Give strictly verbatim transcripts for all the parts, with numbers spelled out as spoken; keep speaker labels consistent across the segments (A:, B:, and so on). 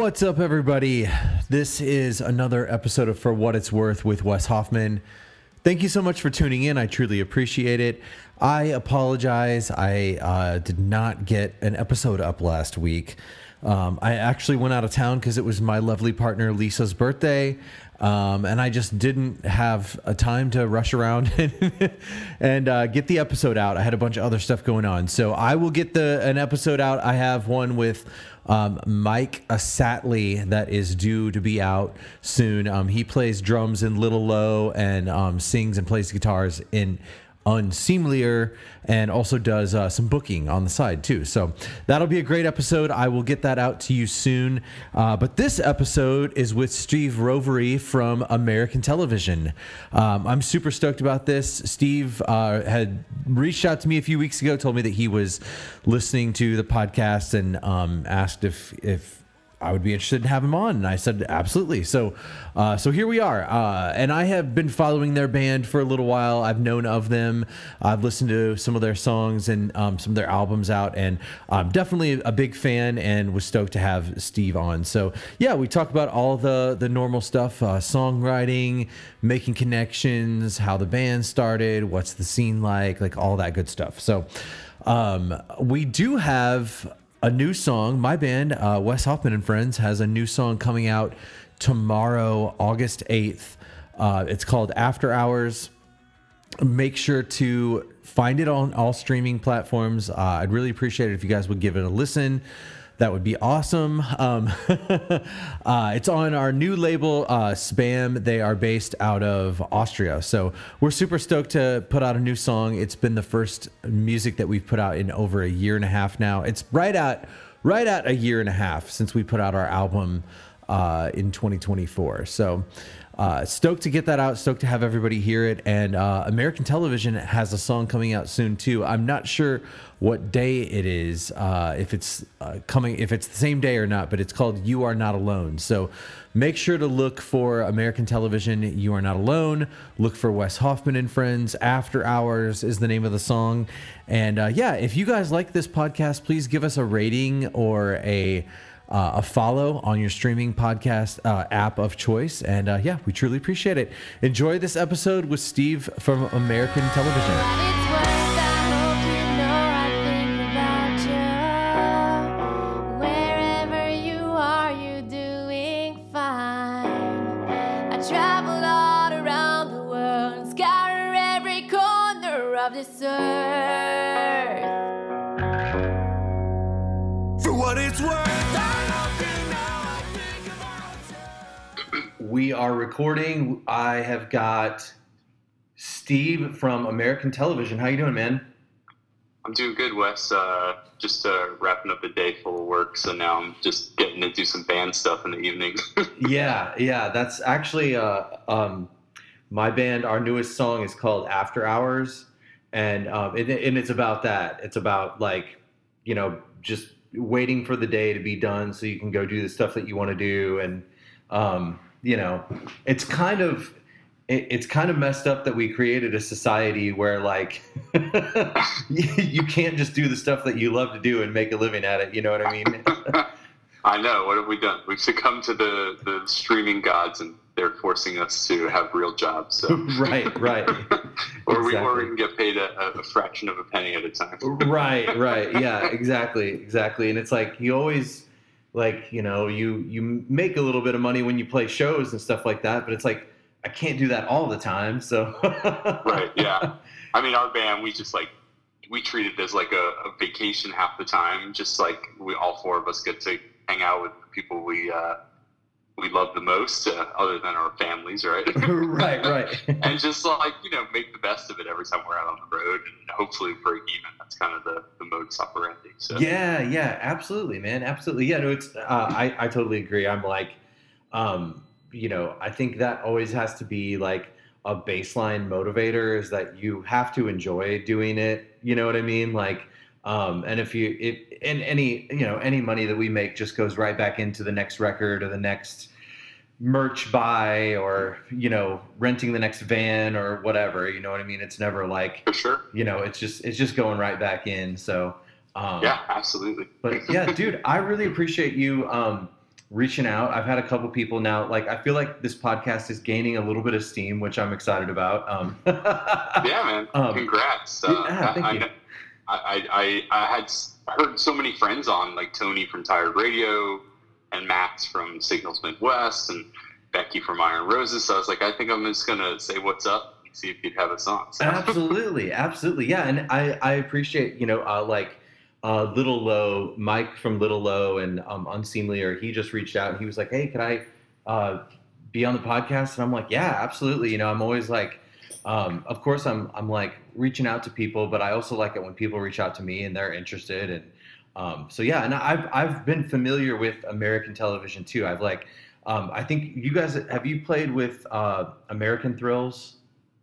A: What's up, everybody? This is another episode of For What It's Worth with Wes Hoffman. Thank you so much for tuning in. I truly appreciate it. I apologize. I uh, did not get an episode up last week. Um, I actually went out of town because it was my lovely partner Lisa's birthday. Um, and I just didn't have a time to rush around and, and uh, get the episode out. I had a bunch of other stuff going on. So I will get the an episode out. I have one with um, Mike Satley that is due to be out soon. Um, he plays drums in Little Low and um, sings and plays guitars in Unseemlier, and also does uh, some booking on the side too. So that'll be a great episode. I will get that out to you soon. Uh, but this episode is with Steve Rovery from American Television. Um, I'm super stoked about this. Steve uh, had reached out to me a few weeks ago, told me that he was listening to the podcast, and um, asked if if I would be interested in having him on. And I said, absolutely. So, uh, so here we are. Uh, and I have been following their band for a little while. I've known of them. I've listened to some of their songs and um, some of their albums out, and I'm definitely a big fan and was stoked to have Steve on. So yeah, we talk about all the, the normal stuff, uh, songwriting, making connections, how the band started, what's the scene like, like all that good stuff. So um, we do have a new song. My band, uh, Wes Hoffman and Friends, has a new song coming out tomorrow, August eighth. Uh, it's called After Hours. Make sure to find it on all streaming platforms. Uh, I'd really appreciate it if you guys would give it a listen. That would be awesome. Um, uh, it's on our new label, uh, Spam. They are based out of Austria. So we're super stoked to put out a new song. It's been the first music that we've put out in over a year and a half now. It's right at right at a year and a half since we put out our album uh, in twenty twenty-four. So uh, stoked to get that out. Stoked to have everybody hear it. And uh, American Television has a song coming out soon too. I'm not sure what day it is, uh, if it's uh, coming, if it's the same day or not, but it's called You Are Not Alone. So make sure to look for American Television, You Are Not Alone. Look for Wes Hoffman and Friends. After Hours is the name of the song. And uh, yeah, if you guys like this podcast, please give us a rating or a uh, a follow on your streaming podcast uh, app of choice. And uh, yeah, we truly appreciate it. Enjoy this episode with Steve from American Television.
B: This earth. For what it's worth, I don't think about you.
A: We are recording. I have got Steve from American Television. How you doing, man?
C: I'm doing good, Wes. Uh, just uh, wrapping up a day full of work, so now I'm just getting to do some band stuff in the evening.
A: yeah, yeah. That's actually uh, um, my band. Our newest song is called After Hours. And um, it, and it's about that. It's about, like, you know, just waiting for the day to be done so you can go do the stuff that you want to do. And, um, you know, it's kind of it, it's kind of messed up that we created a society where, like, you, you can't just do the stuff that you love to do and make a living at it. You know what I mean?
C: I know. What have we done? We've succumbed to the, the streaming gods, and they're forcing us to have real jobs. So.
A: right, right.
C: or,
A: exactly.
C: we, or we can get paid a, a fraction of a penny at a time.
A: right, right. Yeah, exactly, exactly. And it's like you always, like, you know, you, you make a little bit of money when you play shows and stuff like that, but it's like, I can't do that all the time, so.
C: Right, yeah. I mean, our band, we just, like, we treat it as, like, a, a vacation half the time. Just, like, we all four of us get to hang out with people we uh, we love the most, uh, other than our families, right?
A: right, right.
C: And just, like, you know, make the best of it every time we're out on the road, and hopefully break even. That's kind of the, the modus operandi. So.
A: Yeah, yeah, absolutely, man, absolutely. Yeah, no, it's uh, I I totally agree. I'm like, um, you know, I think that always has to be like a baseline motivator, is that you have to enjoy doing it. You know what I mean? Like. Um, and if you, if, and any, you know, any money that we make just goes right back into the next record or the next merch buy, or, you know, renting the next van or whatever, you know what I mean? It's never like,
C: for sure,
A: you know, it's just, it's just going right back in. So,
C: um, yeah, absolutely.
A: But yeah, dude, I really appreciate you, um,
D: reaching out. I've had a couple people now, like, I feel like this podcast is gaining a little bit of steam, which I'm excited about. Um,
C: yeah, man.
D: Um,
C: Congrats. Uh,
D: yeah, thank
C: I,
D: you.
C: I, I, I, I had s- heard so many friends on, like Tony from Tired Radio and Max from Signals Midwest and Becky from Iron Roses. So I was like, I think I'm just going to say what's up and see if you'd have us on. So.
D: Absolutely. Absolutely. Yeah. And I, I appreciate, you know, uh, like, Uh, Little Low, Mike from Little Low and um, Unseemlier, he just reached out and he was like, hey, could I uh, be on the podcast? And I'm like, yeah, absolutely. You know, I'm always like, um, of course, I'm I'm like reaching out to people, but I also like it when people reach out to me and they're interested. And um, so, yeah, and I've, I've been familiar with American television too. I've like, um, I think you guys, have you played with uh, American Thrills?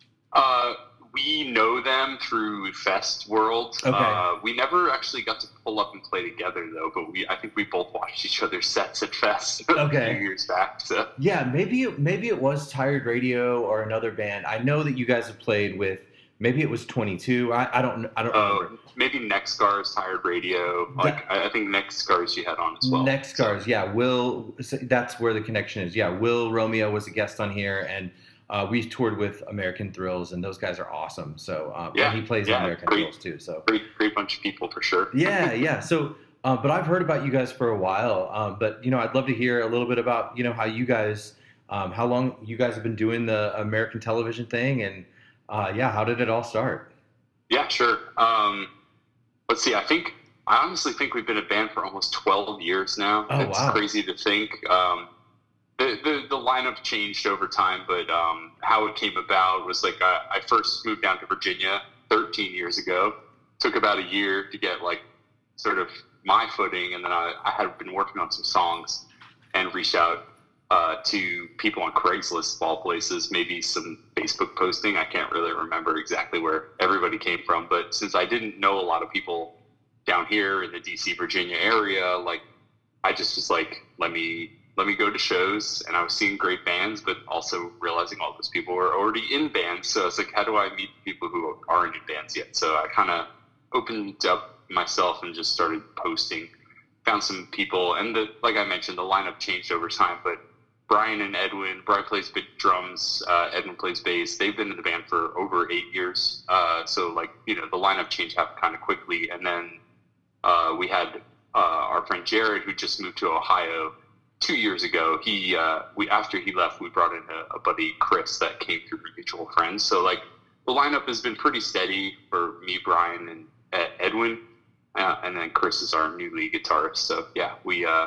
C: Uh, we know them through Fest World.
D: Okay.
C: Uh, we never actually got to pull up and play together though, but we I think we both watched each other's sets at Fest
D: Okay.
C: a few years back. So
D: Yeah, maybe it, maybe it was Tired Radio or another band. I know that you guys have played with. Maybe it was twenty-two. I, I don't I don't
C: uh,
D: remember.
C: maybe Next Scars, Tired Radio. Like I, I think Next Scars you had on as well.
D: Next Scars, yeah. Will, so that's where the connection is. Yeah, Will Romeo was a guest on here, and uh, we toured with American Thrills, and those guys are awesome. So uh,
C: Yeah,
D: and he plays in
C: yeah,
D: American
C: great.
D: Thrills too. So
C: Great, great bunch of people for sure.
D: yeah, yeah. So, uh, but I've heard about you guys for a while. Um, but you know, I'd love to hear a little bit about you know how you guys, um, how long you guys have been doing the American television thing, and uh, yeah, how did it all start?
C: Yeah, sure. Um, let's see. I think I honestly think we've been a band for almost twelve years now.
D: Oh,
C: it's
D: wow.
C: crazy to think. Um, the, the the lineup changed over time, but um, how it came about was like I, I first moved down to Virginia thirteen years ago. Took about a year to get like sort of my footing, and then I, I had been working on some songs and reached out uh, to people on Craigslist, of all places, maybe some Facebook posting. I can't really remember exactly where everybody came from, but since I didn't know a lot of people down here in the D C, Virginia area, like I just was like, let me let me go to shows, and I was seeing great bands, but also realizing all those people were already in bands. So I was like, how do I meet people who aren't in bands yet? So I kind of opened up myself and just started posting. Found some people, and the, like I mentioned, the lineup changed over time, but Brian and Edwin, Brian plays big drums, uh, Edwin plays bass. They've been in the band for over eight years. Uh, so like, you know, the lineup change happened kind of quickly. And then uh, we had uh, our friend Jared, who just moved to Ohio two years ago. He, uh, we, after he left, we brought in a, a buddy, Chris, that came through mutual friends. So like the lineup has been pretty steady for me, Brian, and Ed- Edwin. Uh, and then Chris is our new lead guitarist. So yeah, we, uh,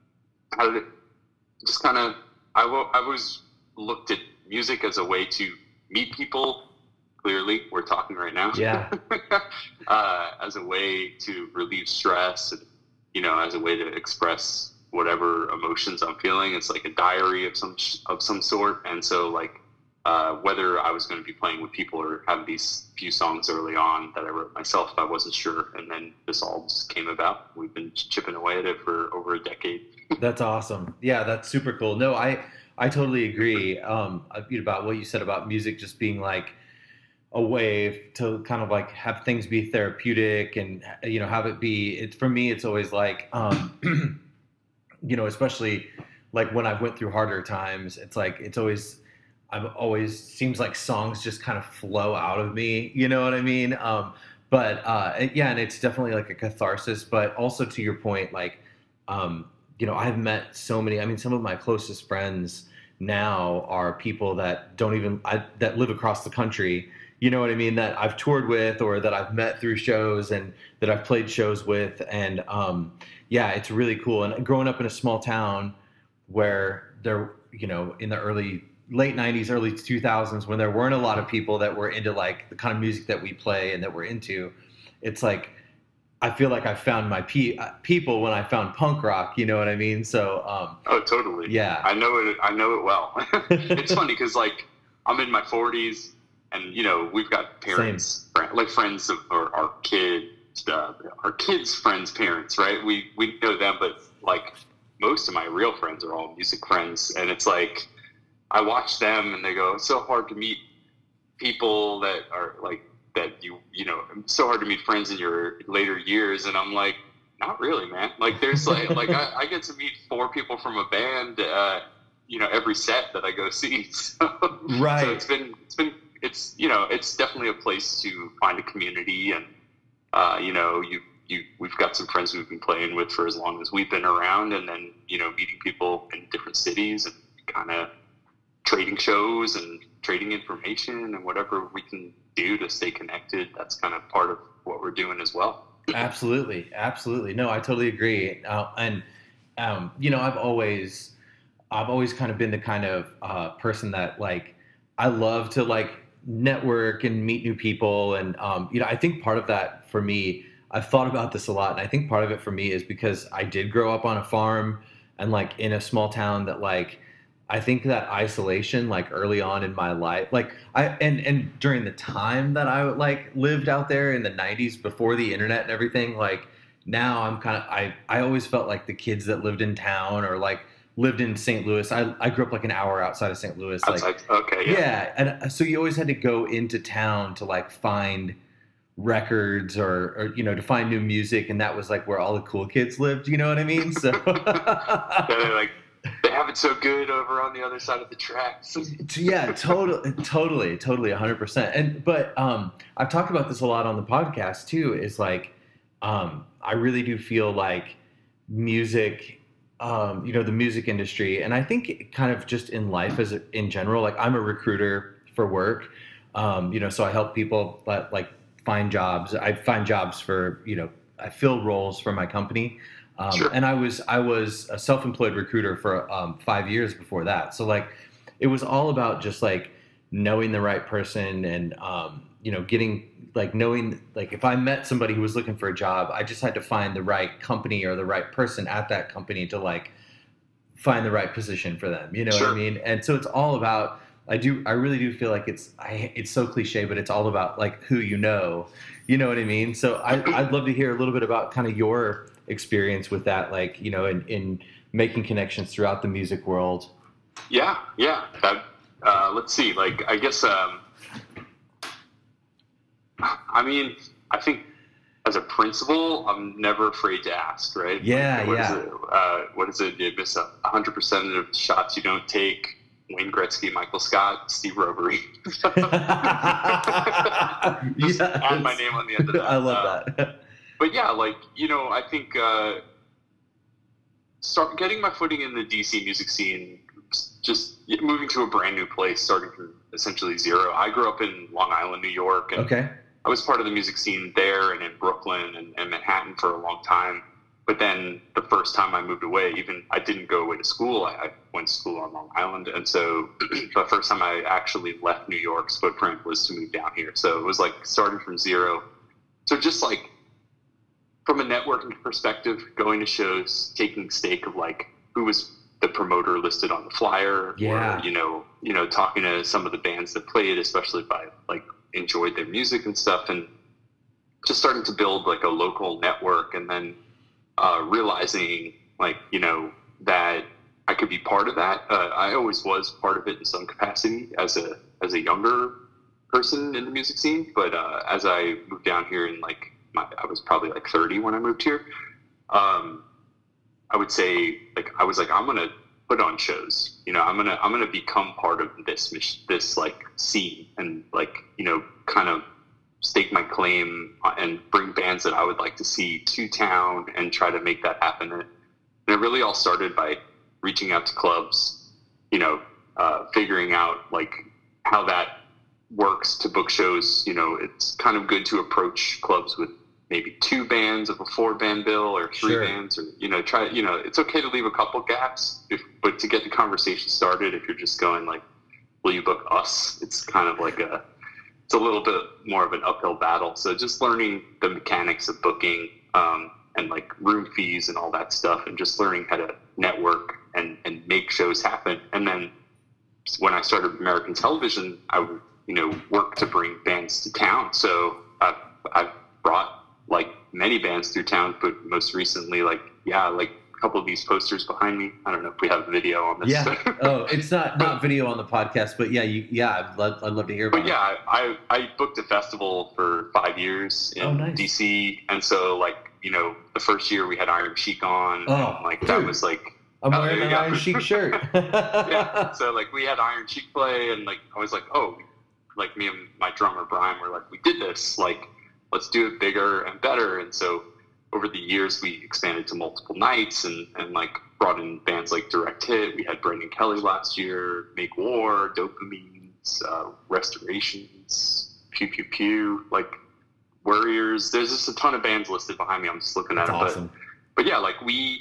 C: how did it just kind of, I, w- I always looked at music as a way to meet people. Clearly, we're talking right now.
D: Yeah.
C: uh, as a way to relieve stress, and, you know, as a way to express whatever emotions I'm feeling. It's like a diary of some of some sort. And so, like, uh, whether I was going to be playing with people or have these few songs early on that I wrote myself, I wasn't sure. And then this all just came about. We've been chipping away at it for over a decade.
D: That's awesome. Yeah, that's super cool. No, I I totally agree um, about what you said about music just being like a way to kind of like have things be therapeutic and, you know, have it be, it, for me, it's always like, um, you know, especially like when I've went through harder times, it's like, it's always, I've always seems like songs just kind of flow out of me. You know what I mean? Um, but uh, yeah, and it's definitely like a catharsis, but also to your point, like, um, you know, I've met so many, I mean, some of my closest friends now are people that don't even, I, that live across the country, you know what I mean, that I've toured with or that I've met through shows and that I've played shows with. And um, yeah, it's really cool. And growing up in a small town where there, you know, in the early, late nineties, early two thousands, when there weren't a lot of people that were into like the kind of music that we play and that we're into, it's like, I feel like I found my pe- people when I found punk rock, you know what I mean? So, um,
C: oh, totally.
D: Yeah.
C: I know it. I know it well. It's funny because like I'm in my forties and, you know, we've got parents, friend, like friends of or our kid, uh, our kids' friends' parents, right? We, we know them, but like most of my real friends are all music friends. And it's like, I watch them and they go, it's so hard to meet people that are like, that you, you know, it's so hard to meet friends in your later years. And I'm like, Not really, man. Like there's like like I, I get to meet four people from a band, uh, you know, every set that I go see. So,
A: Right.
C: So it's been it's been it's you know it's definitely a place to find a community, and uh, you know you you we've got some friends we've been playing with for as long as we've been around, and then you know meeting people in different cities and kind of trading shows and trading information and whatever we can do to stay connected. That's kind of part of what we're doing as well.
D: Absolutely, absolutely. No, I totally agree. Uh, and um, you know, I've always, I've always kind of been the kind of uh, person that like, I love to like network and meet new people. And um, you know, I think part of that for me, I've thought about this a lot, and I think part of it for me is because I did grow up on a farm and like in a small town that like. I think that isolation, like early on in my life, like I, and, and during the time that I like lived out there in the nineties before the internet and everything, like now I'm kind of, I, I always felt like the kids that lived in town or like lived in Saint Louis. I, I grew up like an hour outside of Saint Louis.
C: Outside,
D: like,
C: okay. Yeah.
D: yeah. And so you always had to go into town to like find records or, or, you know, to find new music. And that was like where all the cool kids lived. You know what I mean? So
C: yeah, they're like, they have it so good over on the other side of the tracks.
D: Yeah, totally, totally, totally, a hundred percent. And but um, I've talked about this a lot on the podcast too. Is like um, I really do feel like music, um, you know, the music industry, and I think kind of just in life as a, in general. Like I'm a recruiter for work, um, you know, so I help people like, like find jobs. I find jobs for you know, I fill roles for my company. Um,
C: Sure.
D: And I was I was a self-employed recruiter for um, five years before that. So like, it was all about just like knowing the right person and um, you know getting like knowing like if I met somebody who was looking for a job, I just had to find the right company or the right person at that company to like find the right position for them. You know
C: Sure.
D: what I mean? And so it's all about. I do. I really do feel like it's. I, it's so cliche, but it's all about like who you know. You know what I mean? So I, I'd love to hear a little bit about kind of your experience with that, like you know, in, in making connections throughout the music world.
C: Yeah, yeah. That, uh, let's see. Like, I guess. Um, I mean, I think as a principal, I'm never afraid to ask. Right?
D: Yeah,
C: like, what
D: yeah.
C: Is it, uh, what is it? You miss a hundred percent of the shots you don't take. Wayne Gretzky, Michael Scott, Steve Robery. Just
D: Yes.
C: add my name on the end of that.
D: I love
C: Uh,
D: that.
C: But yeah, like, you know, I think uh, start getting my footing in the D C music scene, just moving to a brand new place, starting from essentially zero. I grew up in Long Island, New York, and
D: Okay.
C: I was part of the music scene there and in Brooklyn and, and Manhattan for a long time. But then the first time I moved away, even I didn't go away to school. I, I went to school on Long Island. And so the first time I actually left New York's footprint was to move down here. So it was like starting from zero. So just like from a networking perspective, going to shows, taking stake of like who was the promoter listed on the flyer,
D: Yeah.
C: or, you know, you know, talking to some of the bands that played, especially if I like enjoyed their music and stuff, and just starting to build like a local network, and then uh, realizing like, you know, that I could be part of that. Uh, I always was part of it in some capacity as a, as a younger person in the music scene. But uh, as I moved down here in like, my, I was probably like thirty when I moved here. Um, I would say like, I was like, I'm going to put on shows, you know, I'm going to, I'm going to become part of this, this like scene, and like, you know, kind of stake my claim and bring bands that I would like to see to town and try to make that happen. And it really all started by reaching out to clubs, you know, uh, figuring out like how that works to book shows. You know, it's kind of good to approach clubs with maybe two bands of a four band bill or three
D: Sure.
C: bands, or, you know, try, you know, it's okay to leave a couple gaps, if, but to get the conversation started, if you're just going like, will you book us? It's kind of like a, it's a little bit more of an uphill battle. So just learning the mechanics of booking, um, and like room fees and all that stuff, and just learning how to network and, and make shows happen. And then when I started American Television, I would, you know, work to bring bands to town. So I've, I've brought like many bands through town, but most recently, like, yeah, like a couple of these posters behind me. I don't know if we have video on this.
D: Yeah. Oh, it's not, not video on the podcast, but yeah, you, yeah, I'd love, I'd love to hear about
C: But yeah, I, I booked a festival for five years in
D: Oh, nice.
C: D C. And so like, you know, the first year we had Iron Sheik on.
D: Oh,
C: and, like that
D: dude.
C: was like.
D: I'm
C: oh,
D: wearing
C: there
D: an
C: you go.
D: Iron Sheik shirt.
C: Yeah. So like we had Iron Sheik play, and like I was like, oh, like me and my drummer Brian were like, we did this. Like, let's do it bigger and better. And so over the years, we expanded to multiple nights and and like brought in bands like Direct Hit. We had Brendan Kelly last year, Make War, Dopamines, uh, Restorations, Pew Pew Pew, like Warriors. There's just a ton of bands listed behind me. I'm just looking at
D: That's
C: it.
D: awesome.
C: But, but yeah, like we,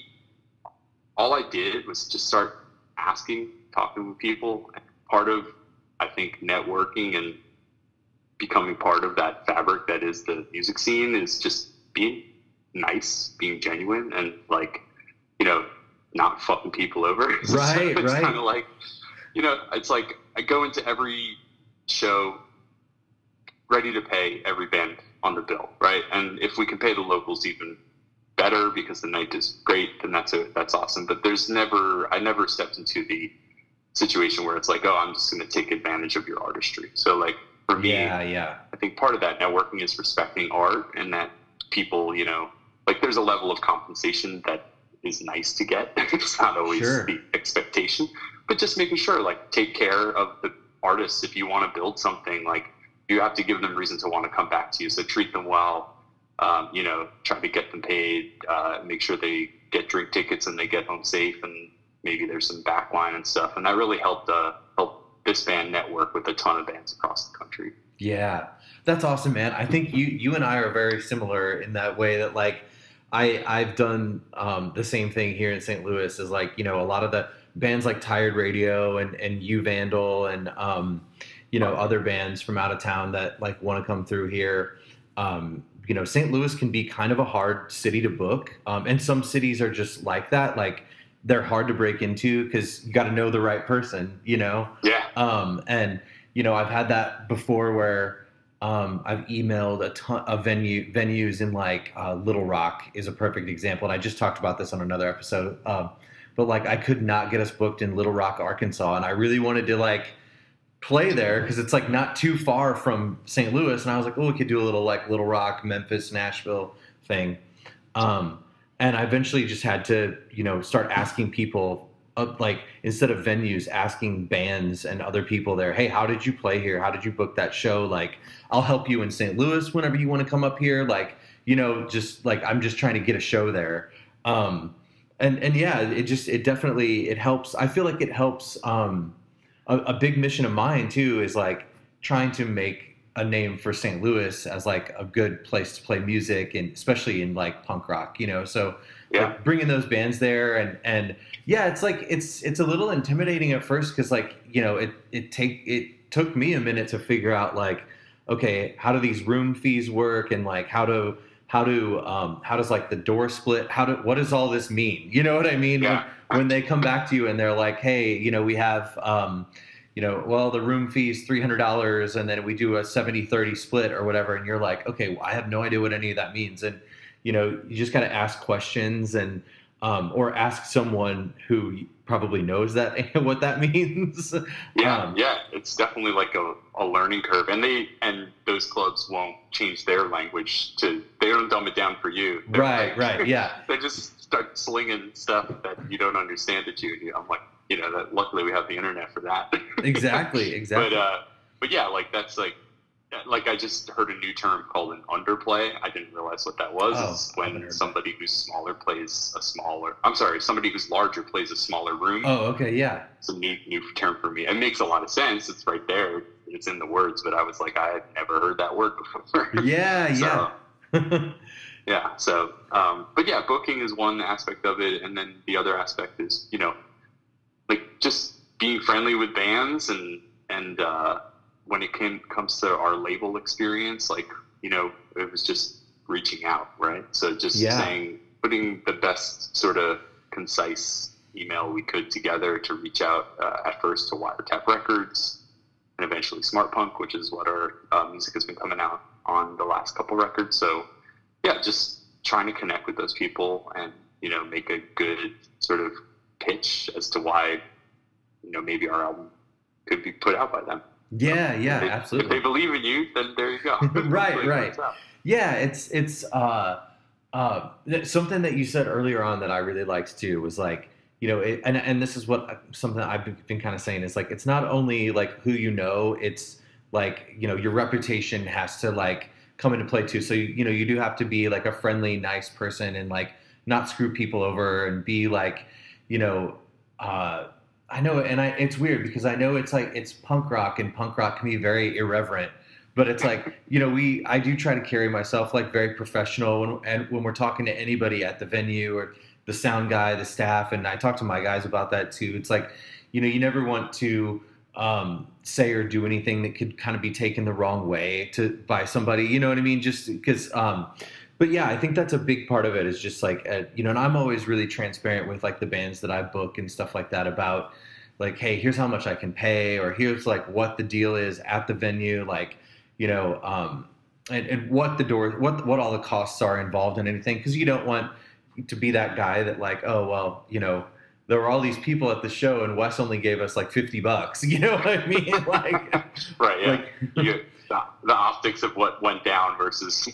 C: all I did was just start asking, talking with people. Part of, I think, networking and becoming part of that fabric that is the music scene is just being nice, being genuine, and like, you know, not fucking people over.
D: Right,
C: so it's
D: right.
C: kind of like, you know, it's like I go into every show ready to pay every band on the bill, right? And if we can pay the locals even better because the night is great, then that's a, that's awesome. But there's never, I never stepped into the situation where it's like, oh, I'm just going to take advantage of your artistry. So like for me,
D: Yeah, yeah.
C: I think part of that networking is respecting art, and that people, you know, like there's a level of compensation that is nice to get. It's not always
D: Sure.
C: the expectation, but just making sure, like, take care of the artists. If you want to build something, like, you have to give them reason to want to come back to you. So treat them well, um, you know, try to get them paid, uh, make sure they get drink tickets and they get home safe, and maybe there's some backline and stuff. And that really helped, uh, help this band network with a ton of bands across the country.
D: Yeah, that's awesome, man. I think you you and I are very similar in that way that like I I've done um, the same thing here in Saint Louis. Is like, you know, a lot of the bands like Tired Radio and and U Vandal and um, you know, other bands from out of town that like want to come through here. Um, you know, Saint Louis can be kind of a hard city to book, um, and some cities are just like that. Like they're hard to break into because you got to know the right person. You know.
C: Yeah.
D: Um, and you know, I've had that before where um, I've emailed a ton of venue venues in like uh, Little Rock is a perfect example. And I just talked about this on another episode. Um, but like I could not get us booked in Little Rock, Arkansas. And I really wanted to like play there because it's like not too far from Saint Louis. And I was like, oh, we could do a little like Little Rock, Memphis, Nashville thing. Um, and I eventually just had to, you know, start asking people Uh, like instead of venues, asking bands and other people there, hey, how did you play here? How did you book that show? Like, I'll help you in Saint Louis whenever you want to come up here. Like, you know, just like I'm just trying to get a show there. Um, and and yeah, it just it definitely it helps. I feel like it helps. Um, a, a big mission of mine too is like trying to make a name for Saint Louis as like a good place to play music, and especially in like punk rock, you know. So
C: Yeah.
D: like bringing those bands there, and and yeah, it's like it's it's a little intimidating at first because like, you know, it it take it took me a minute to figure out like, okay, how do these room fees work, and like how do how do um, how does like the door split, how do what does all this mean? You know what I mean?
C: Yeah.
D: When, when they come back to you and they're like, hey, you know, we have um, you know, well, the room fee is three hundred dollars, and then we do a seventy thirty split or whatever, and you're like, okay, well, I have no idea what any of that means. And you know, you just got to ask questions, and um, or ask someone who probably knows that what that means.
C: Yeah,
D: um,
C: yeah, it's definitely like a, a learning curve, and they and those clubs won't change their language to. They don't dumb it down for you. They're
D: Right,
C: like-
D: right, yeah.
C: They just start slinging stuff that you don't understand at you. I'm like, you know, that luckily we have the internet for that.
D: Exactly, exactly.
C: But uh, but yeah, like that's like. Like I just heard a new term called an underplay. I didn't realize what that was.
D: Oh,
C: It's
D: I haven't
C: when
D: heard
C: somebody who's smaller plays a smaller. I'm sorry, somebody who's larger plays a smaller room.
D: Oh, okay, yeah.
C: It's a new new term for me. It makes a lot of sense. It's right there. It's in the words, but I was like, I had never heard that word before.
D: Yeah,
C: So,
D: yeah.
C: yeah. So, um, but yeah, booking is one aspect of it, and then the other aspect is, you know, like just being friendly with bands, and and uh, when it came comes to our label experience, like, you know, it was just reaching out, right? So just
D: Yeah.
C: saying, putting the best sort of concise email we could together to reach out uh, at first to Wiretap Records, and eventually Smart Punk, which is what our uh, music has been coming out on the last couple records. So yeah, just trying to connect with those people and, you know, make a good sort of pitch as to why, you know, maybe our album could be put out by them.
D: Yeah, yeah,
C: If they,
D: absolutely.
C: If they believe in you, then there you go.
D: Right,
C: Hopefully it
D: right.
C: works out.
D: Yeah, it's it's uh uh, th- something that you said earlier on that I really liked too was like, you know, it, and and this is what something I've been, been kind of saying is like, it's not only like who you know, it's like, you know, your reputation has to like come into play too. So you, you know, you do have to be like a friendly, nice person and like not screw people over and be like, you know, uh, I know, and I it's weird because I know it's like it's punk rock and punk rock can be very irreverent. But it's like, you know, we I do try to carry myself like very professional when, and when we're talking to anybody at the venue or the sound guy, the staff, and I talk to my guys about that too. It's like, you know, you never want to um, say or do anything that could kind of be taken the wrong way to by somebody. You know what I mean? Just because. Um, but yeah, I think that's a big part of it is just like, uh, you know, and I'm always really transparent with like the bands that I book and stuff like that about like, hey, here's how much I can pay, or here's like what the deal is at the venue, like. You know, um, and, and what the door, what what all the costs are involved in anything, because you don't want to be that guy that like, oh well, you know, there were all these people at the show and Wes only gave us like fifty bucks. You know what I mean? Like,
C: right? Yeah.
D: Like,
C: you, the, the optics of what went down versus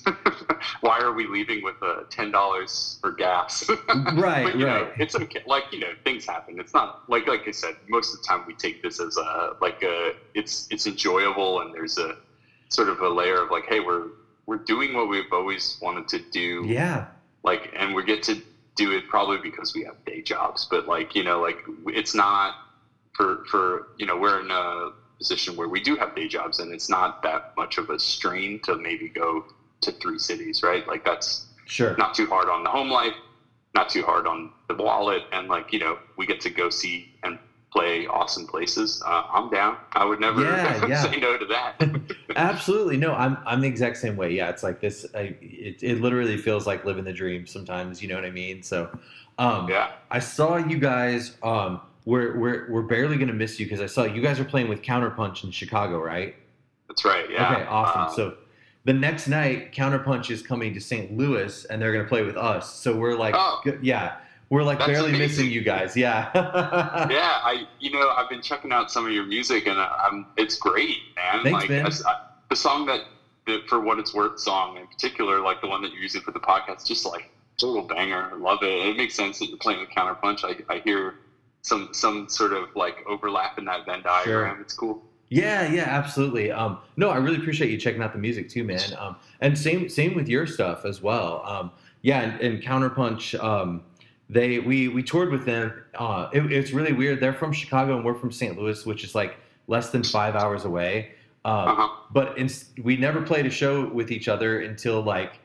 C: why are we leaving with uh, ten dollars for gas?
D: Right,
C: but, you
D: right.
C: know, it's okay. Like you know, things happen. It's not like like I said. Most of the time, we take this as a like a it's it's enjoyable, and there's a sort of a layer of like, hey, we're we're doing what we've always wanted to do.
D: Yeah.
C: Like, and we get to do it probably because we have day jobs, but like, you know, like it's not for for you know, we're in a position where we do have day jobs, and it's not that much of a strain to maybe go to three cities, right? Like that's
D: Sure.
C: not too hard on the home life, not too hard on the wallet, and like, you know, we get to go see and play awesome places. Uh, I'm down. I would never
D: Yeah, yeah.
C: say no to that.
D: Absolutely. No, I'm I'm the exact same way. Yeah, it's like this. I, it it literally feels like living the dream sometimes. You know what I mean? So, um,
C: Yeah.
D: I saw you guys. Um, we're we're we're barely gonna miss you because I saw you guys are playing with Counterpunch in Chicago, right?
C: That's right. Yeah.
D: Okay, awesome.
C: Um,
D: So the next night, Counterpunch is coming to Saint Louis, and they're gonna play with us. So we're like,
C: Oh.
D: good- yeah, we're like
C: That's
D: barely
C: amazing.
D: missing you guys. Yeah.
C: yeah, I you know I've been checking out some of your music, and I'm it's great, man.
D: Thanks,
C: like
D: man.
C: I- I- the song that the For What It's Worth song in particular, like the one that you're using for the podcast, just like total banger. I love it. It makes sense that you're playing with Counterpunch. I I hear some some sort of like overlap in that Venn diagram.
D: Sure.
C: It's cool.
D: Yeah, yeah, absolutely. Um, no, I really appreciate you checking out the music too, man. Um, and same same with your stuff as well. Um, yeah, and, and Counterpunch, um, they we we toured with them. Uh, it, it's really weird. They're from Chicago and we're from Saint Louis, which is like less than five hours away. Um,
C: Uh-huh.
D: But in, we never played a show with each other until like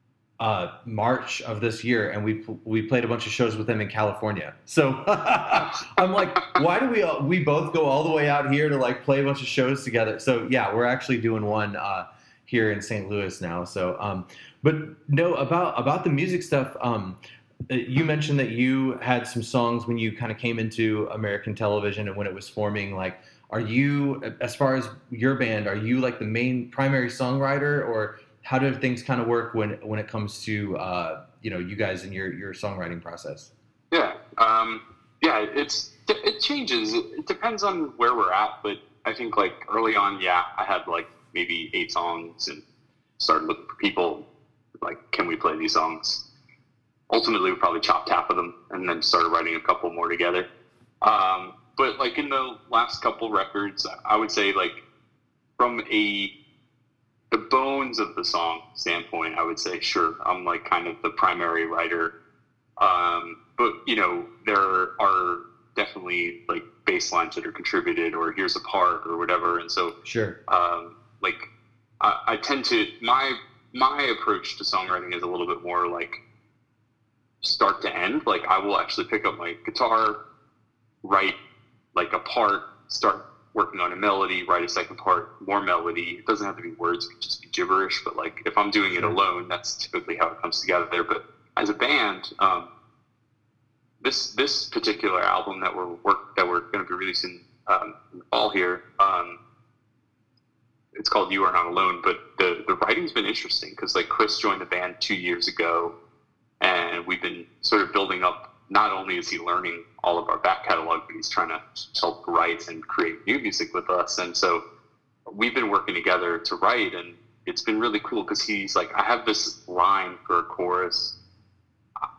D: uh, March of this year, and we we played a bunch of shows with them in California. So I'm like, why do we all, we both go all the way out here to like play a bunch of shows together? So yeah, we're actually doing one uh, here in Saint Louis now. So, um, but no, about about the music stuff. Um, you mentioned that you had some songs when you kind of came into American television and when it was forming. Like, are you, as far as your band, are you like the main primary songwriter, or how do things kind of work when when it comes to uh, you know, you guys and your your songwriting process?
C: Yeah, um, yeah, it's it changes. It depends on where we're at, but I think like early on, yeah, I had like maybe eight songs and started looking for people like, can we play these songs? Ultimately, we probably chopped half of them and then started writing a couple more together. Um, but like in the last couple records, I would say like from a the bones of the song standpoint, I would say sure, I'm like kind of the primary writer. Um, but you know, there are definitely like bass lines that are contributed, or here's a part or whatever. And so,
D: Sure.
C: um, like I, I tend to, my, my approach to songwriting is a little bit more like start to end. Like I will actually pick up my guitar, write like a part, start working on a melody, write a second part, more melody. It doesn't have to be words, it can just be gibberish. But like if I'm doing it alone, that's typically how it comes together. But as a band, um, this this particular album that we're work that we're going to be releasing um, in the fall here, um, it's called You Are Not Alone. But the the writing's been interesting because like Chris joined the band two years ago, and we've been sort of building up. Not only is he learning all of our back catalog, but he's trying to help write and create new music with us. And so we've been working together to write, and it's been really cool because he's like, I have this line for a chorus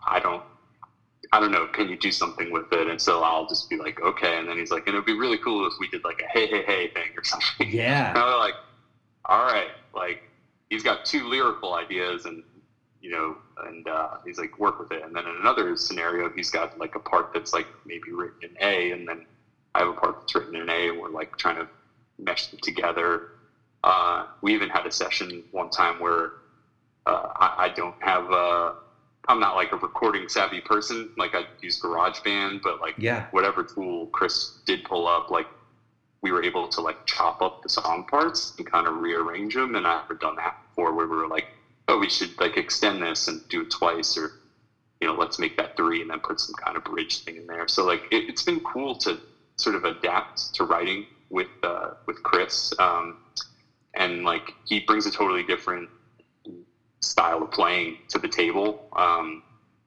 C: I don't, I don't know, can you do something with it? And so I'll just be like, okay. And then he's like, and it'd be really cool if we did like a hey, hey, hey thing or something.
D: Yeah.
C: And I'm like, all right, like he's got two lyrical ideas and, you know, and uh, he's like, work with it. And then in another scenario, he's got like a part that's like maybe written in A, and then I have a part that's written in A, and we're like trying to mesh them together. Uh, we even had a session one time where uh, I, I don't have a, I'm not like a recording savvy person. Like I use GarageBand, but like
D: Yeah.
C: whatever tool Chris did pull up, like we were able to like chop up the song parts and kind of rearrange them. And I've never done that before, where we were like, oh, we should like extend this and do it twice, or, you know, let's make that three and then put some kind of bridge thing in there. So like it, it's been cool to sort of adapt to writing with uh, with Chris, um, and like he brings a totally different style of playing to the table. Um,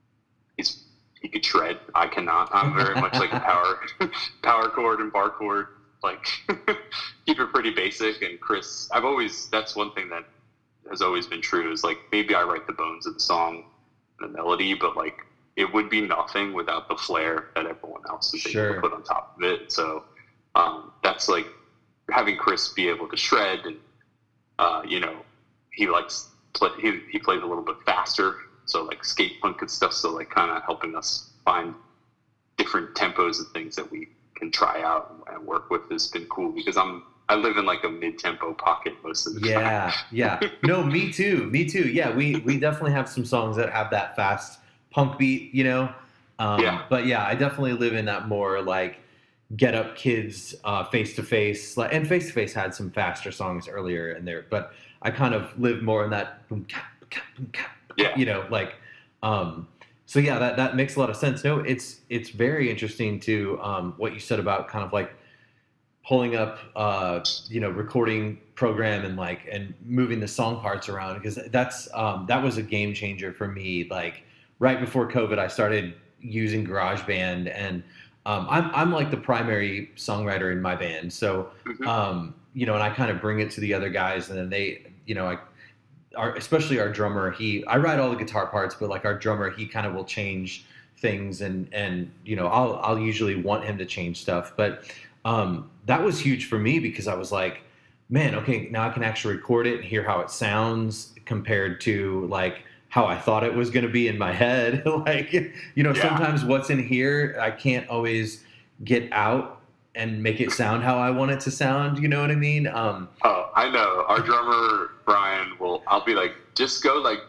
C: he's he could shred. I cannot. I'm very much like a power power chord and bar chord. Like keep it pretty basic. And Chris, I've always that's one thing that has always been true is like maybe I write the bones of the song, the melody, but like it would be nothing without the flair that everyone else is
D: Sure.
C: able to put on top of it. So um, that's like having Chris be able to shred, and uh, you know, he likes play, he he plays a little bit faster, so like skate punk and stuff. So like kind of helping us find different tempos and things that we can try out and work with has been cool, because I'm I live in like a mid-tempo pocket most of the time.
D: Yeah, yeah. No, me too. Me too. Yeah, we we definitely have some songs that have that fast punk beat, you know. Um,
C: Yeah.
D: But yeah, I definitely live in that more like Get Up Kids, uh, Face to Face, like, and Face to Face had some faster songs earlier in there. But I kind of live more in that boom cap, cap, boom cap,
C: Yeah.
D: you know, like. Um, so yeah, that that makes a lot of sense. No, it's it's very interesting to um, what you said about kind of like pulling up, uh, you know, recording program and like and moving the song parts around, because that's um, that was a game changer for me. Like right before COVID, I started using GarageBand, and um, I'm I'm like the primary songwriter in my band. So
C: Mhm.
D: um, you know, and I kind of bring it to the other guys, and then they, you know, I. Our, especially our drummer, he I write all the guitar parts, but like our drummer, he kind of will change things, and and you know I'll I'll usually want him to change stuff, but um, that was huge for me, because I was like, man, okay, now I can actually record it and hear how it sounds compared to like how I thought it was going to be in my head. Like, you know,
C: Yeah.
D: sometimes what's in here I can't always get out and make it sound how I want it to sound. You know what I mean? Um,
C: Oh, I know. Our drummer Brian will. I'll be like, just go like,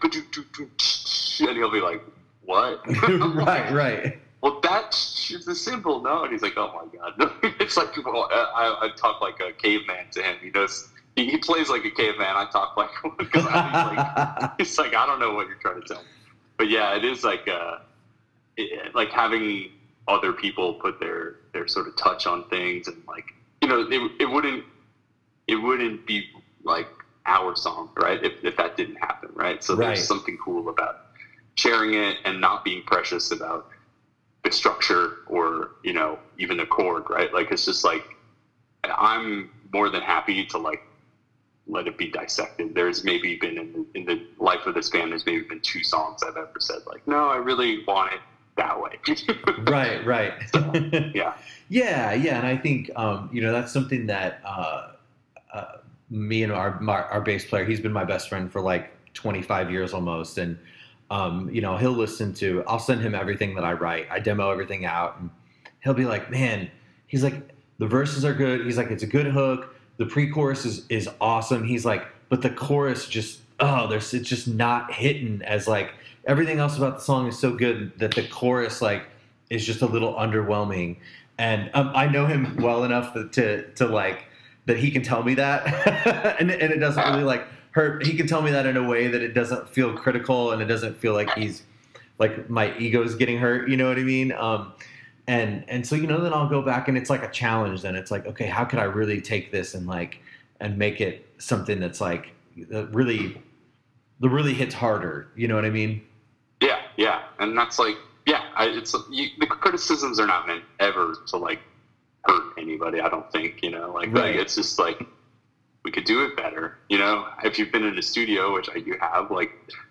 C: and he'll be like, what?
D: right, right.
C: Well, that is a simple no. And he's like, oh my god. It's like, well, I, I talk like a caveman to him. He knows. He, he plays like a caveman. I talk like because like, it's like I don't know what you're trying to tell me. But yeah, it is like uh, it, like having other people put their their sort of touch on things, and like, you know, it, it wouldn't it wouldn't be like our song, right, if, if that didn't happen, right? So
D: Right.
C: there's something cool about sharing it and not being precious about the structure or, you know, even the chord, right? Like, it's just like, I'm more than happy to like let it be dissected. There's maybe been in the, in the life of this band, there's maybe been two songs I've ever said like, no, I really want it that way.
D: Right, right.
C: So, yeah.
D: Yeah, yeah, and I think um, you know, that's something that uh, uh, me and our my, our bass player, he's been my best friend for like twenty-five years almost, and um, you know, he'll listen to. I'll send him everything that I write. I demo everything out, and he'll be like, "Man," he's like, "the verses are good." He's like, "It's a good hook. The pre-chorus is is awesome." He's like, "But the chorus just oh, there's it's just not hitting as like everything else about the song is so good that the chorus like is just a little underwhelming." And um, I know him well enough that, to to like that he can tell me that, and and it doesn't really like hurt. He can tell me that in a way that it doesn't feel critical, and it doesn't feel like he's like my ego's getting hurt. You know what I mean? Um, and and so you know, then I'll go back, and it's like a challenge. Then it's like, okay, how could I really take this and like and make it something that's like that really that really hits harder? You know what I mean?
C: Yeah, yeah, and that's like, yeah, I, it's you, the criticisms are not meant ever to like hurt anybody. I don't think, you know, like,
D: Right.
C: like it's just like we could do it better. You know, if you've been in a studio, which I you have, like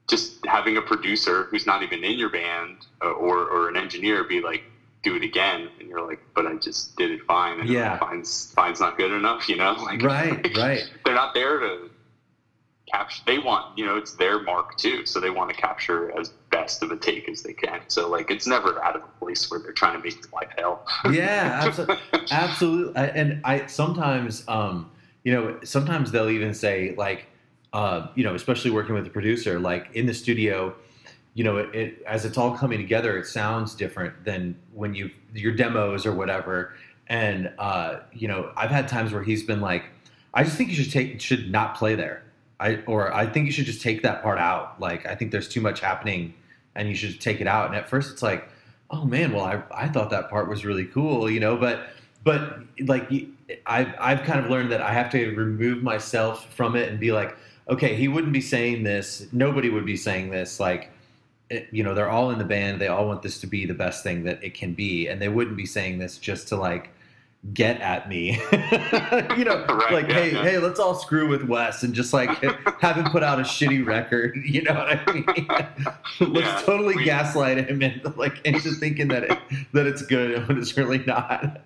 C: just having a producer who's not even in your band uh, or or an engineer be like, do it again, and you're like, but I just did it fine, and
D: Yeah.
C: fine's fine's not good enough, you know, like
D: Right,
C: like,
D: right.
C: they're not there to capture. They want, you know, it's their mark too, so they want to capture as best of a take as they can. So like, it's never out of a place where they're trying to make your life hell.
D: Yeah, absolutely, absolutely. And I sometimes, um, you know, sometimes they'll even say like, uh, you know, especially working with a producer, like in the studio, you know, it, it as it's all coming together, it sounds different than when you your demos or whatever. And uh, you know, I've had times where he's been like, I just think you should take should not play there. I or I think you should just take that part out. Like, I think there's too much happening, and you should take it out. And at first, it's like, oh man, well, I I thought that part was really cool, you know. But but like I've I've kind of learned that I have to remove myself from it and be like, okay, he wouldn't be saying this. Nobody would be saying this. Like, it, you know, they're all in the band. They all want this to be the best thing that it can be, and they wouldn't be saying this just to like get at me. You know,
C: Right,
D: like,
C: yeah,
D: hey,
C: yeah.
D: hey, let's all screw with Wes and just like have him put out a shitty record. You know what I mean? Let's
C: Yeah,
D: totally
C: we-
D: gaslight him and like into thinking that it that it's good when it's really not.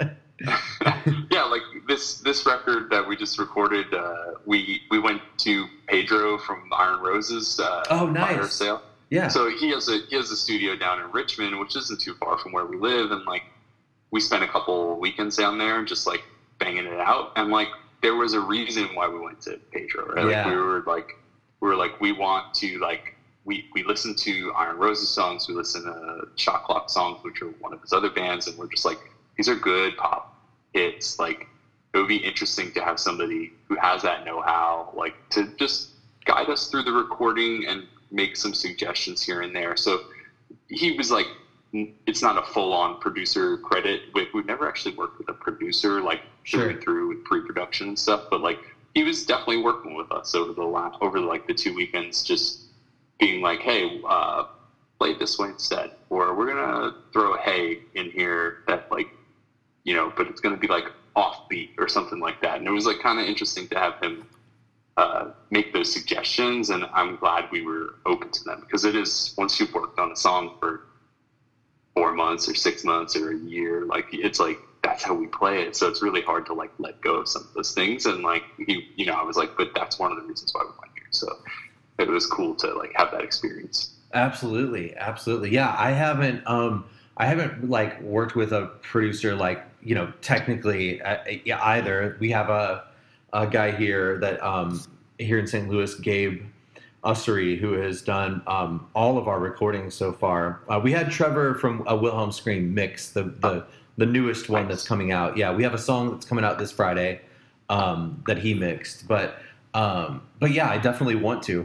C: Yeah, like this this record that we just recorded, uh, we we went to Pedro from Iron Roses. Uh,
D: Oh, nice.
C: fire sale.
D: Yeah.
C: So he has a he has a studio down in Richmond, which isn't too far from where we live, and like we spent a couple weekends down there just like banging it out, and like there was a reason why we went to Pedro, right? Like
D: Yeah.
C: we were like we were like we want to like we we listen to Iron Roses songs, we listen to Shot Clock songs, which are one of his other bands, and we're just like, these are good pop hits. Like it would be interesting to have somebody who has that know-how, like to just guide us through the recording and make some suggestions here and there. So he was like, it's not a full-on producer credit. We, we've never actually worked with a producer like
D: Sure.
C: through and through with pre-production and stuff, but like he was definitely working with us over the last, over like the two weekends, just being like, hey, uh, play it this way instead, or we're gonna throw a hey in here that like, you know, but it's gonna be like offbeat or something like that. And it was like kind of interesting to have him uh, make those suggestions, and I'm glad we were open to them, because it is, once you've worked on a song for four months or six months or a year, like it's like that's how we play it. So it's really hard to like let go of some of those things. And like he, you know, I was like, but that's one of the reasons why we went here. So it was cool to like have that experience.
D: Absolutely, absolutely. Yeah, I haven't um I haven't like worked with a producer like, you know, technically uh, yeah, either. We have a a guy here that um here in Saint Louis, Gabe Ussery, who has done um all of our recordings so far. Uh, we had Trevor from uh, Wilhelm Scream mix the the the newest one that's coming out. Yeah, we have a song that's coming out this Friday um that he mixed, but Um, but yeah, I definitely want to.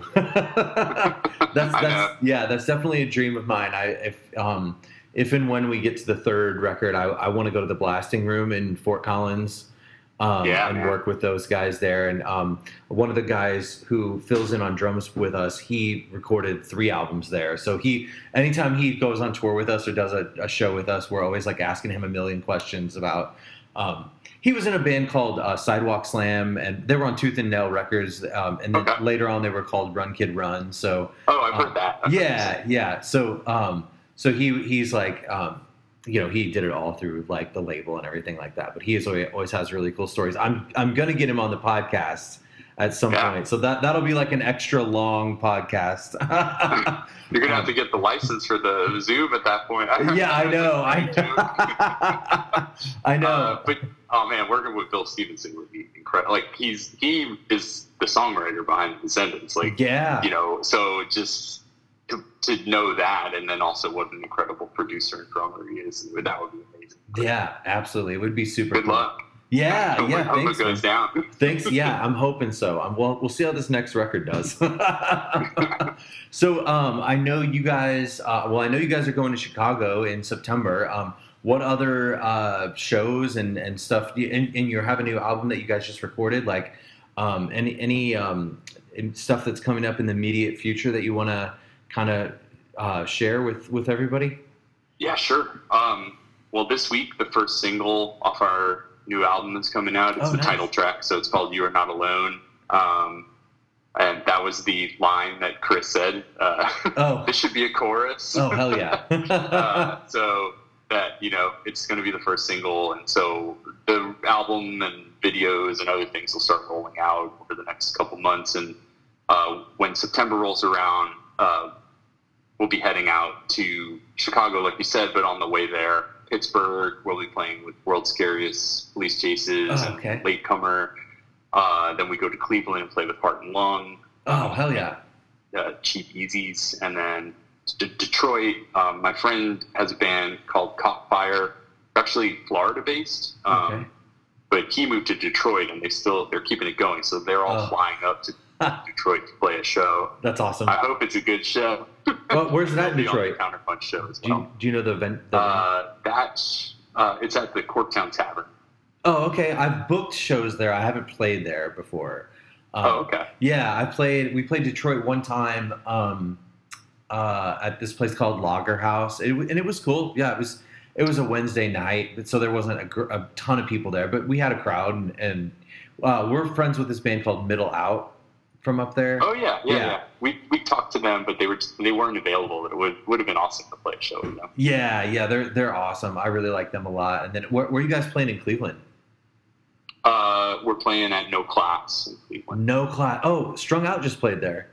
D: that's
C: I
D: that's
C: know.
D: yeah, that's definitely a dream of mine. I if um if and when we get to the third record, I, I want to go to the blasting room in Fort Collins, um,
C: Yeah,
D: and
C: man.
D: work with those guys there. And um, one of the guys who fills in on drums with us, he recorded three albums there. So he, anytime he goes on tour with us or does a, a show with us, we're always like asking him a million questions about. Um, he was in a band called uh, Sidewalk Slam, and they were on Tooth and Nail Records. Um, and then
C: Okay.
D: later on, they were called Run Kid Run. So
C: Oh, I've heard
D: um,
C: that. I've heard
D: yeah, yeah. So, um, so he he's like, um, you know, he did it all through like the label and everything like that. But he is always, always has really cool stories. I'm I'm gonna get him on the podcast at some
C: Yeah.
D: point. So that that'll be like an extra long podcast.
C: You're gonna have to get the license for the Zoom at that point.
D: yeah, I know. I I know.
C: Uh, but oh man, working with Bill Stevenson would be incredible. Like he's he is the songwriter behind Descendants. Like
D: yeah.
C: you know, so just to, to know that, and then also what an incredible producer and drummer he is, that would be amazing.
D: Yeah, absolutely. It would be super
C: Good
D: cool.
C: luck.
D: Yeah,
C: Hope,
D: yeah.
C: it- hope
D: Thanks.
C: it goes
D: man.
C: down.
D: Thanks. Yeah, I'm hoping so. Um, well, we'll see how this next record does. So, um, I know you guys. Uh, well, I know you guys are going to Chicago in September. Um, what other uh, shows and, and stuff? Do you, and, and you have a new album that you guys just recorded. Like, um, any any um, stuff that's coming up in the immediate future that you want to kind of uh, share with with everybody?
C: Yeah, sure. Um, well, this week the first single off our new album is coming out. It's
D: Oh,
C: the
D: nice.
C: title track, so it's called "You Are Not Alone." Um, and that was the line that Chris said. Uh,
D: Oh.
C: this should be a chorus.
D: Oh, hell yeah.
C: uh, so that, you know, it's going to be the first single, and so the album and videos and other things will start rolling out over the next couple months. And uh, when September rolls around, uh, we'll be heading out to Chicago, like you said, but on the way there, Pittsburgh, we'll be playing with World's Scariest, Police Chases,
D: Oh, okay.
C: and Latecomer. Uh, then we go to Cleveland and play with Heart and Lung.
D: Oh, hell yeah.
C: Uh, Cheap Easies, and then D- Detroit. Um, my friend has a band called Caught Fire, actually Florida based. Um,
D: Okay.
C: But he moved to Detroit, and they still they're keeping it going. So they're all
D: Oh.
C: flying up to Detroit to play a show.
D: That's awesome.
C: I hope it's a good show.
D: Well, where's that in
C: They'll be on the
D: Detroit?
C: Counterpunch show as
D: Do you,
C: well.
D: do you know the event? The
C: Uh, that's uh, it's at the Corktown Tavern.
D: Oh, okay. I've booked shows there. I haven't played there before. Um,
C: Oh, okay.
D: Yeah, I played. We played Detroit one time um, uh, at this place called Lager House, it, w- and it was cool. Yeah, it was. It was a Wednesday night, so there wasn't a, gr- a ton of people there, but we had a crowd, and, and uh, we're friends with this band called Middle Out from up there.
C: Oh yeah, yeah,
D: Yeah.
C: yeah. We we talked to them, but they were just, they weren't available. It would would have been awesome to play a show with them.
D: Yeah, yeah, they're they're awesome. I really like them a lot. And then where, where are you guys playing in Cleveland?
C: Uh, we're playing at No Class in Cleveland.
D: No Class. Oh, Strung Out just played there.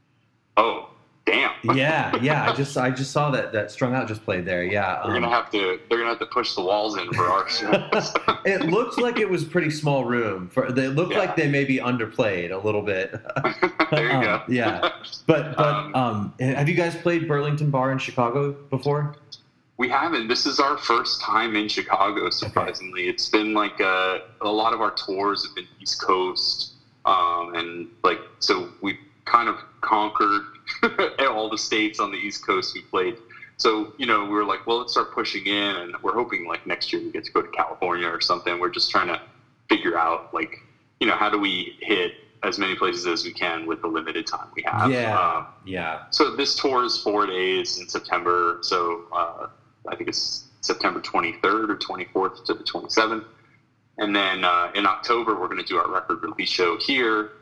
C: Oh, damn.
D: Yeah, yeah. I just I just saw that that Strung Out just played there. Yeah.
C: They're gonna
D: um,
C: have to they're gonna have to push the walls in for our shows.
D: It looked like it was a pretty small room. For they looked
C: Yeah.
D: like they maybe underplayed a little bit.
C: there you
D: Um,
C: go.
D: yeah. But but
C: Um,
D: um, have you guys played Burlington Bar in Chicago before?
C: We haven't. This is our first time in Chicago, surprisingly. It's been like a, a lot of our tours have been East Coast. Um, and like, so we kind of conquered all the states on the East Coast we played. So, you know, we were like, well, let's start pushing in, and we're hoping like next year we get to go to California or something. We're just trying to figure out like, you know, how do we hit as many places as we can with the limited time we have.
D: Yeah.
C: Um,
D: Yeah.
C: So this tour is four days in September. So uh, I think it's September twenty-third or twenty-fourth to the twenty-seventh. And then uh, in October, we're going to do our record release show here.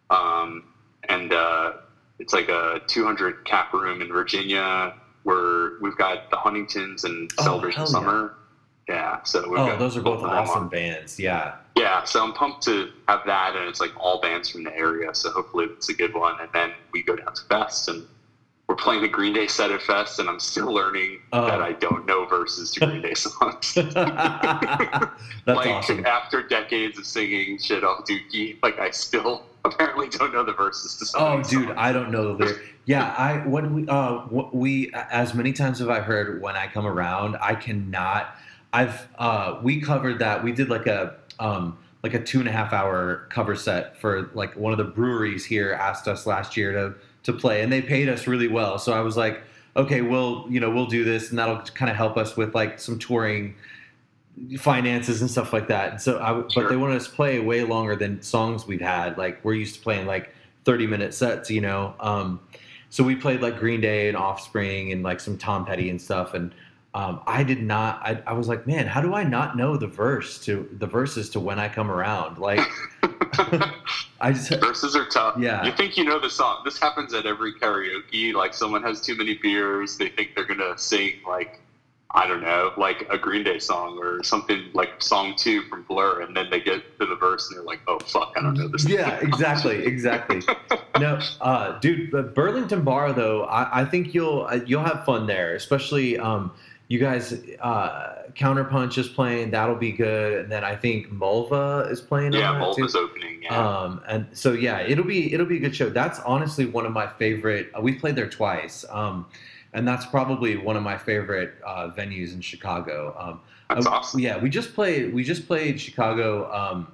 C: Um, and uh, it's like a two hundred cap room in Virginia where we've got the Huntingtons and
D: Oh,
C: Celebration
D: hell yeah.
C: Summer. Yeah. So we've
D: Oh,
C: got
D: those are both
C: of them
D: awesome
C: on.
D: bands. Yeah.
C: Yeah, so I'm pumped to have that, and it's like all bands from the area, so hopefully it's a good one. And then we go down to Fest, and we're playing the Green Day set at Fest, and I'm still learning
D: Oh.
C: that I don't know verses to Green Day songs.
D: That's
C: like
D: awesome.
C: after decades of singing shit off Dookie, like I still apparently don't know the verses to some
D: Oh,
C: of these
D: dude,
C: songs.
D: I don't know the lyric. Yeah, I when we uh what we as many times have I heard When I Come Around, I cannot. I've uh we covered that. We did like a um like a two and a half hour cover set for like one of the breweries here asked us last year to to play, and they paid us really well. So I was like, okay, we'll you know we'll do this, and that'll kind of help us with like some touring finances and stuff like that. And so I,
C: Sure.
D: but they wanted us to play way longer than songs we've had. Like we're used to playing like thirty minute sets, you know. Um, so we played like Green Day and Offspring and like some Tom Petty and stuff. And um, I did not. I, I was like, man, how do I not know the verse to the verses to When I Come Around? Like, I just
C: Verses are tough.
D: Yeah.
C: You think you know the song. This happens at every karaoke. Like someone has too many beers, they think they're gonna sing like I don't know, like a Green Day song or something like song two from Blur, and then they get to the verse and they're like, oh fuck, I don't know this.
D: Yeah, exactly, exactly. No, uh, dude, but Burlington Bar though, I, I think you'll uh, you'll have fun there, especially um, you guys. Uh, Counterpunch is playing, that'll be good, and then I think Mulva is playing.
C: Yeah,
D: on that
C: Mulva's
D: too.
C: opening. Yeah.
D: Um, and so yeah, it'll be it'll be a good show. That's honestly one of my favorite. Uh, we've played there twice, um, and that's probably one of my favorite uh, venues in Chicago. Um,
C: That's
D: uh,
C: awesome.
D: Yeah, we just played we just played Chicago um,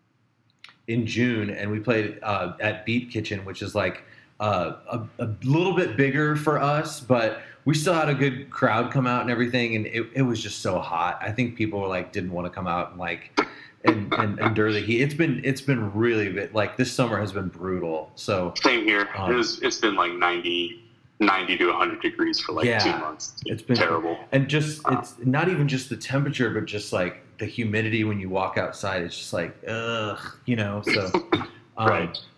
D: in June, and we played uh, at Beat Kitchen, which is like uh, a, a little bit bigger for us, but we still had a good crowd come out and everything, and it, it was just so hot. I think people were like didn't want to come out and like and, and endure the heat. It's been it's been really bit, like this summer has been brutal. So
C: Same here.
D: um,
C: it was, it's been like ninety, ninety to one hundred degrees for like
D: Yeah,
C: two months.
D: it's been
C: terrible.
D: and just
C: Wow.
D: it's not even just the temperature, but just like the humidity when you walk outside. It's just like ugh, you know. So um,
C: Right.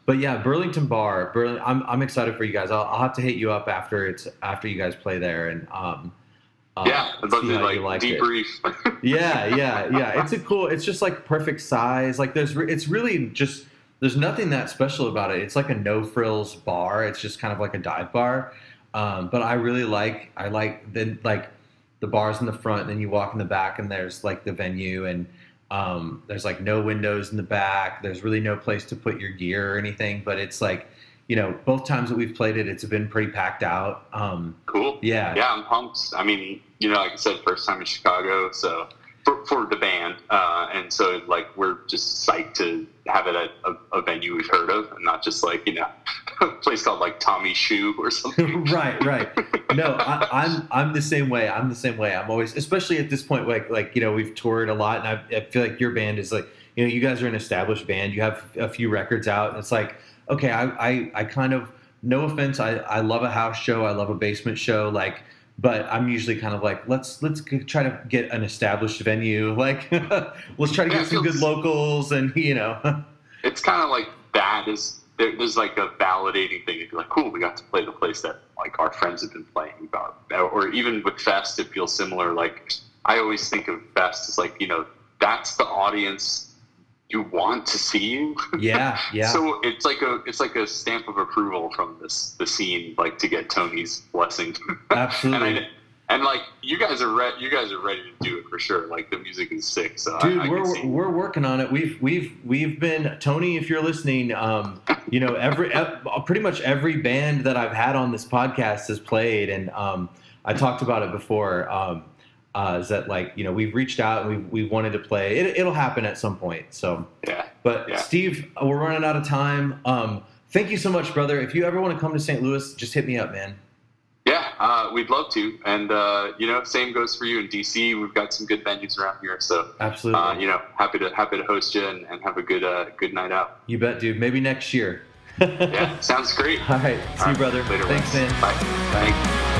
D: but yeah, Burlington Bar, Burling, I'm I'm excited for you guys. I'll, I'll have to hit you up after it's after you guys play there, and um, uh,
C: Yeah, I'd love
D: see
C: to
D: how you
C: like
D: like it.
C: debrief.
D: Yeah, yeah, yeah. It's a cool. It's just like perfect size. Like there's, re- it's really just there's nothing that special about it. It's like a no frills bar. It's just kind of like a dive bar. Um, but I really like I like the like the bars in the front, and then you walk in the back, and there's like the venue, and um, there's like no windows in the back. There's really no place to put your gear or anything. But it's like, you know, both times that we've played it, it's been pretty packed out. Um,
C: Cool.
D: Yeah.
C: Yeah, I'm pumped. I mean, you know, like I said, first time in Chicago, so for, for the band, uh, and so like we're just psyched to have it at a, a venue we've heard of, and not just like, you know, a place called like Tommy's Shoe or something.
D: right, right. No, I, I'm I'm the same way. I'm the same way. I'm always, especially at this point, like like you know, we've toured a lot, and I, I feel like your band is like, you know, you guys are an established band. You have a few records out, and it's like, okay, I I, I kind of, no offense, I, I love a house show, I love a basement show, like, but I'm usually kind of like, let's let's g- try to get an established venue, like let's try to
C: Yeah,
D: get
C: it
D: some good
C: feels-
D: locals, and you know,
C: It's kind of like that is there, there's like a validating thing. It'd be like, cool, we got to play the place that like our friends have been playing about, or even with Fest, it feels similar. Like I always think of Fest as like, you know, that's the audience you want to see you.
D: yeah, yeah,
C: So it's like a it's like a stamp of approval from this the scene, like to get Tony's blessing.
D: absolutely.
C: and, I, and like you guys are re- you guys are ready to do it for sure. Like the music is sick. So
D: Dude,
C: I, I
D: we're
C: can see.
D: we're working on it. We've we've we've been Tony, if you're listening, um, you know, every ev- pretty much every band that I've had on this podcast has played, and um, I talked about it before. Um, uh, is that like, you know, we've reached out and we we wanted to play. It, it'll happen at some point. So,
C: Yeah.
D: but
C: Yeah.
D: Steve, we're running out of time. Um, thank you so much, brother. If you ever want to come to Saint Louis, just hit me up, man.
C: Yeah, uh, we'd love to, and uh, you know, same goes for you in D C. We've got some good venues around here, so
D: Absolutely.
C: uh, you know, happy to happy to host you and, and have a good uh, good night out.
D: You bet, dude. Maybe next year.
C: Yeah, sounds great.
D: All right. See
C: All
D: you, brother.
C: later,
D: Thanks,
C: Wes.
D: man.
C: Bye. Thanks.